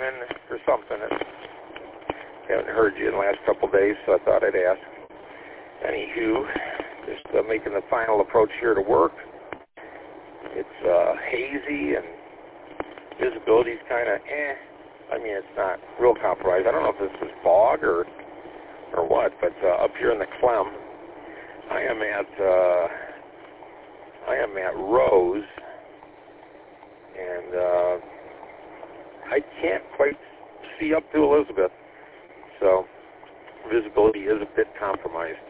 in or something. I haven't heard you in the last couple of days, so I thought I'd ask. Anywho, just making the final approach here to work. It's hazy and visibility's kind of I mean, it's not real compromised. I don't know if this is fog or what, but up here in the Clem, I am at Rose, and I can't quite see up to Elizabeth, so visibility is a bit compromised.